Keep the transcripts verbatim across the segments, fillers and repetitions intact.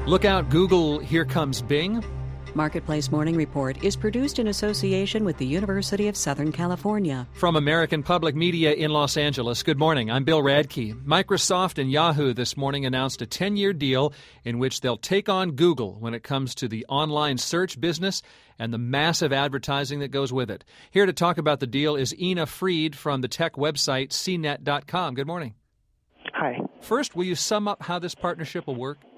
Look out, Google, here comes Bing. Marketplace Morning Report is produced in association with the University of Southern California. From American Public Media in Los Angeles, good morning. I'm Bill Radke. Microsoft and Yahoo this morning announced a ten-year deal in which they'll take on Google when it comes to the online search business and the massive advertising that goes with it. Here to talk about the deal is Ina Fried from the tech website C net dot com. Good morning. Hi. First, will you sum up how this partnership will work?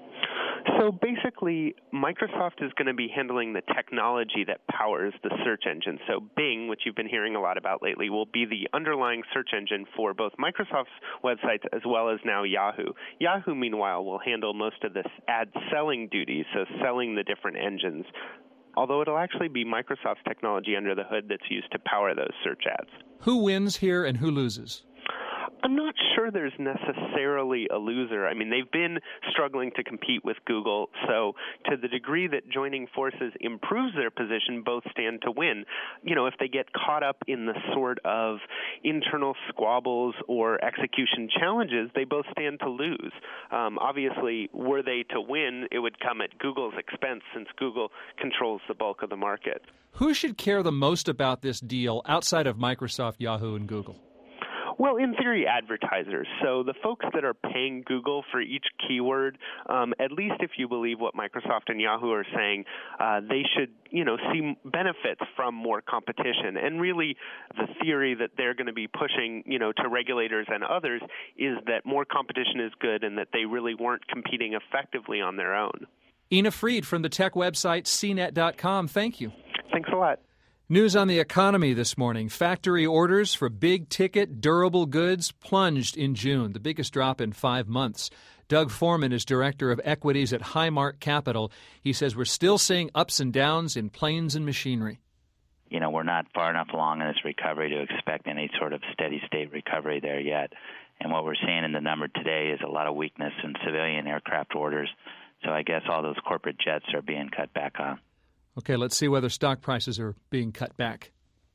So basically, Microsoft is going to be handling the technology that powers the search engine. So Bing, which you've been hearing a lot about lately, will be the underlying search engine for both Microsoft's websites as well as now Yahoo. Yahoo, meanwhile, will handle most of this ad selling duties, so selling the different engines, although it'll actually be Microsoft's technology under the hood that's used to power those search ads. Who wins here and who loses? I'm not sure there's necessarily a loser. I mean, they've been struggling to compete with Google, so to the degree that joining forces improves their position, both stand to win. You know, if they get caught up in the sort of internal squabbles or execution challenges, they both stand to lose. Um, obviously, were they to win, it would come at Google's expense since Google controls the bulk of the market. Who should care the most about this deal outside of Microsoft, Yahoo, and Google? Well, in theory, advertisers. So the folks that are paying Google for each keyword, um, at least if you believe what Microsoft and Yahoo are saying, uh, they should, you know, see benefits from more competition. And really, the theory that they're going to be pushing, you know, to regulators and others is that more competition is good and that they really weren't competing effectively on their own. Ina Fried from the tech website C net dot com. Thank you. Thanks a lot. News on the economy this morning. Factory orders for big-ticket, durable goods plunged in June, the biggest drop in five months. Doug Foreman is director of equities at Highmark Capital. He says we're still seeing ups and downs in planes and machinery. You know, we're not far enough along in this recovery to expect any sort of steady-state recovery there yet. And what we're seeing in the number today is a lot of weakness in civilian aircraft orders. So I guess all those corporate jets are being cut back on. Okay, let's see whether stock prices are being cut back.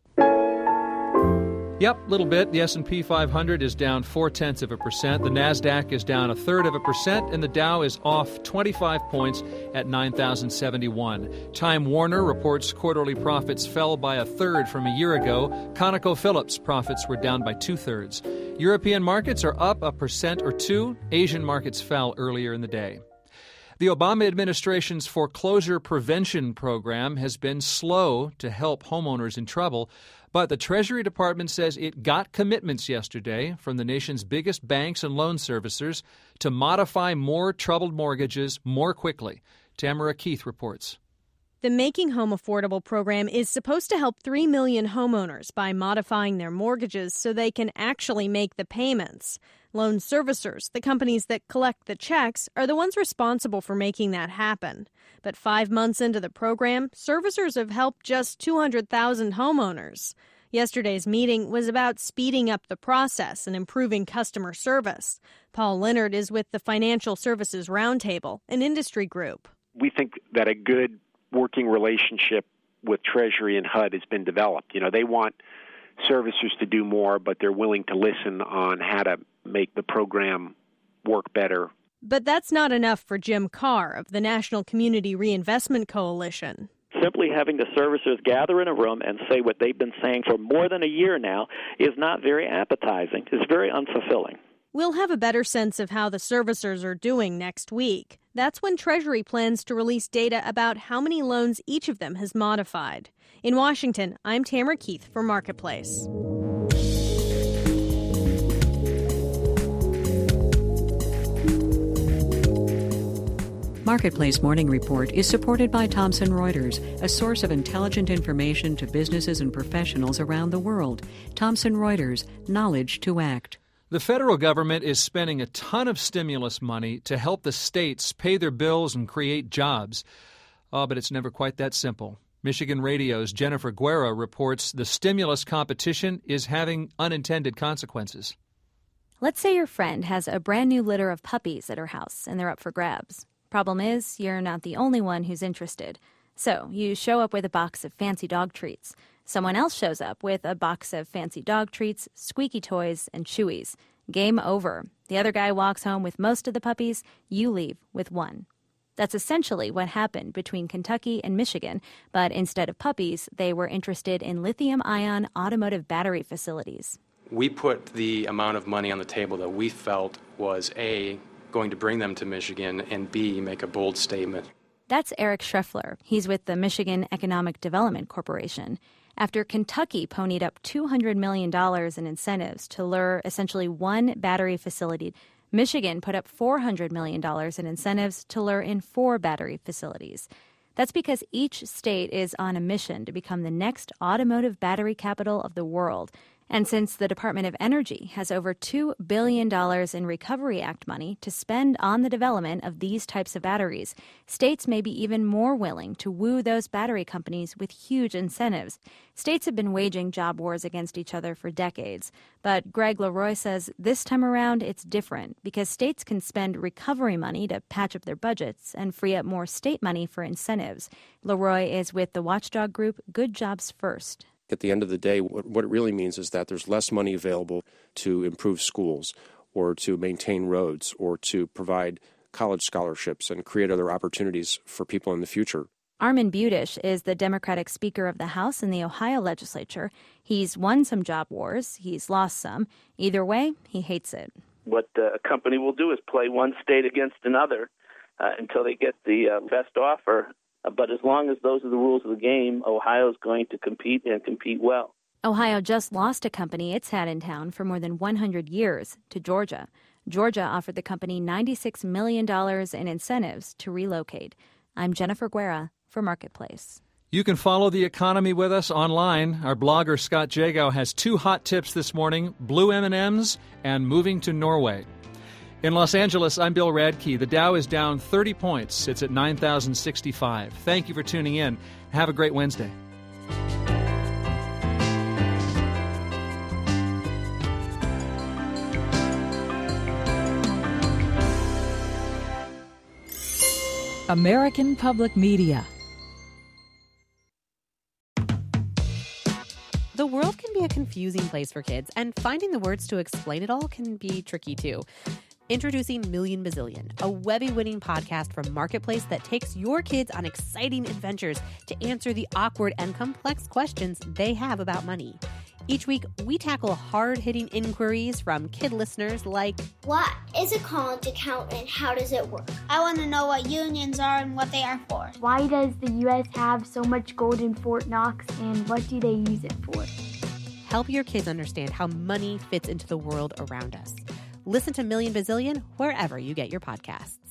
Yep, a little bit. The S and P five hundred is down four-tenths of a percent. The NASDAQ is down a third of a percent, and the Dow is off twenty-five points at nine thousand seventy-one. Time Warner reports quarterly profits fell by a third from a year ago. ConocoPhillips profits were down by two-thirds. European markets are up a percent or two. Asian markets fell earlier in the day. The Obama administration's foreclosure prevention program has been slow to help homeowners in trouble, but the Treasury Department says it got commitments yesterday from the nation's biggest banks and loan servicers to modify more troubled mortgages more quickly. Tamara Keith reports. The Making Home Affordable program is supposed to help three million homeowners by modifying their mortgages so they can actually make the payments. Loan servicers, the companies that collect the checks, are the ones responsible for making that happen. But five months into the program, servicers have helped just two hundred thousand homeowners. Yesterday's meeting was about speeding up the process and improving customer service. Paul Leonard is with the Financial Services Roundtable, an industry group. We think that a good working relationship with Treasury and H U D has been developed. You know, they want servicers to do more, but they're willing to listen on how to make the program work better. But that's not enough for Jim Carr of the National Community Reinvestment Coalition. Simply having the servicers gather in a room and say what they've been saying for more than a year now is not very appetizing. It's very unfulfilling. We'll have a better sense of how the servicers are doing next week. That's when Treasury plans to release data about how many loans each of them has modified. In Washington, I'm Tamara Keith for Marketplace. Marketplace Morning Report is supported by Thomson Reuters, a source of intelligent information to businesses and professionals around the world. Thomson Reuters, knowledge to act. The federal government is spending a ton of stimulus money to help the states pay their bills and create jobs. Oh, but it's never quite that simple. Michigan Radio's Jennifer Guerra reports the stimulus competition is having unintended consequences. Let's say your friend has a brand new litter of puppies at her house and they're up for grabs. Problem is, you're not the only one who's interested. So you show up with a box of fancy dog treats. Someone else shows up with a box of fancy dog treats, squeaky toys, and chewies. Game over. The other guy walks home with most of the puppies. You leave with one. That's essentially what happened between Kentucky and Michigan, but instead of puppies, they were interested in lithium-ion automotive battery facilities. We put the amount of money on the table that we felt was A, going to bring them to Michigan, and B, make a bold statement. That's Eric Schreffler. He's with the Michigan Economic Development Corporation. After Kentucky ponied up two hundred million dollars in incentives to lure essentially one battery facility, Michigan put up four hundred million dollars in incentives to lure in four battery facilities. That's because each state is on a mission to become the next automotive battery capital of the world. And since the Department of Energy has over two billion dollars in Recovery Act money to spend on the development of these types of batteries, states may be even more willing to woo those battery companies with huge incentives. States have been waging job wars against each other for decades. But Greg Leroy says this time around it's different because states can spend recovery money to patch up their budgets and free up more state money for incentives. Leroy is with the watchdog group Good Jobs First. At the end of the day, what it really means is that there's less money available to improve schools or to maintain roads or to provide college scholarships and create other opportunities for people in the future. Armin Budish is the Democratic Speaker of the House in the Ohio legislature. He's won some job wars. He's lost some. Either way, he hates it. What uh, a company will do is play one state against another uh, until they get the uh, best offer. But as long as those are the rules of the game, Ohio's going to compete and compete well. Ohio just lost a company it's had in town for more than one hundred years to Georgia. Georgia offered the company ninety-six million dollars in incentives to relocate. I'm Jennifer Guerra for Marketplace. You can follow the economy with us online. Our blogger Scott Jagow has two hot tips this morning, blue M and M's and moving to Norway. In Los Angeles, I'm Bill Radke. The Dow is down thirty points. It's at nine thousand sixty-five. Thank you for tuning in. Have a great Wednesday. American Public Media. The world can be a confusing place for kids, and finding the words to explain it all can be tricky too. Introducing Million Bazillion, a Webby-winning podcast from Marketplace that takes your kids on exciting adventures to answer the awkward and complex questions they have about money. Each week, we tackle hard-hitting inquiries from kid listeners like, what is a college account and how does it work? I want to know what unions are and what they are for. Why does the U S have so much gold in Fort Knox and what do they use it for? Help your kids understand how money fits into the world around us. Listen to Million Bazillion wherever you get your podcasts.